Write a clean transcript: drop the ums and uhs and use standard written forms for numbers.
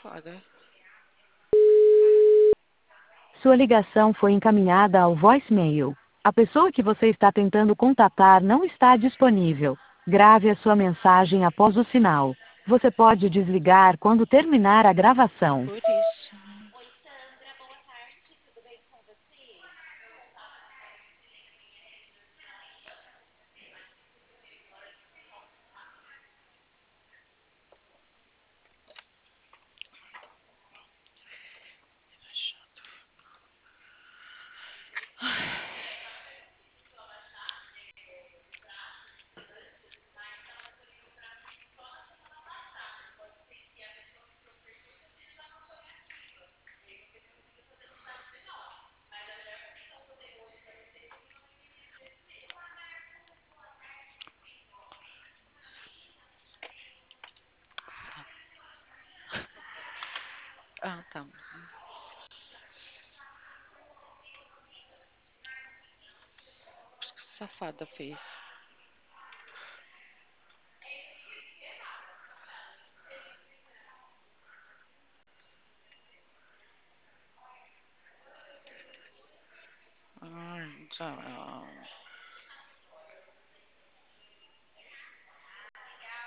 safada. Sua ligação foi encaminhada ao voicemail. A pessoa que você está tentando contatar não está disponível. Grave a sua mensagem após o sinal. Você pode desligar quando terminar a gravação. Por isso. Ah, tá. O que essa safada fez? Ai, já.